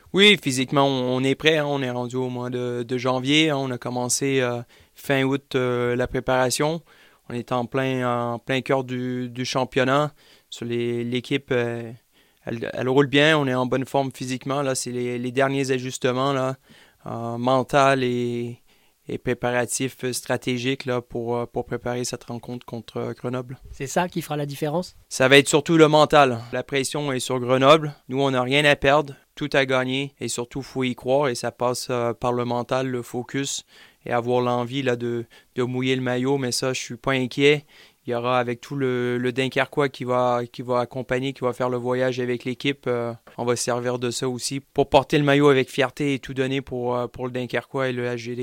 Oui, physiquement, on est prêt, hein. On est rendu au mois de janvier, hein. On a commencé fin août la préparation. On est en plein cœur du championnat. L'équipe, elle roule bien. On est en bonne forme physiquement. Là, c'est les derniers ajustements là, mental et préparatifs stratégiques là, pour préparer cette rencontre contre Grenoble. C'est ça qui fera la différence? Ça va être surtout le mental. La pression est sur Grenoble. Nous, on n'a rien à perdre, tout à gagner et surtout, il faut y croire et ça passe par le mental, le focus et avoir l'envie là, de mouiller le maillot. Mais ça, je suis pas inquiet. Il y aura avec tout le Dunkerquois qui va accompagner, qui va faire le voyage avec l'équipe. On va se servir de ça aussi pour porter le maillot avec fierté et tout donner pour le Dunkerquois et le HGD.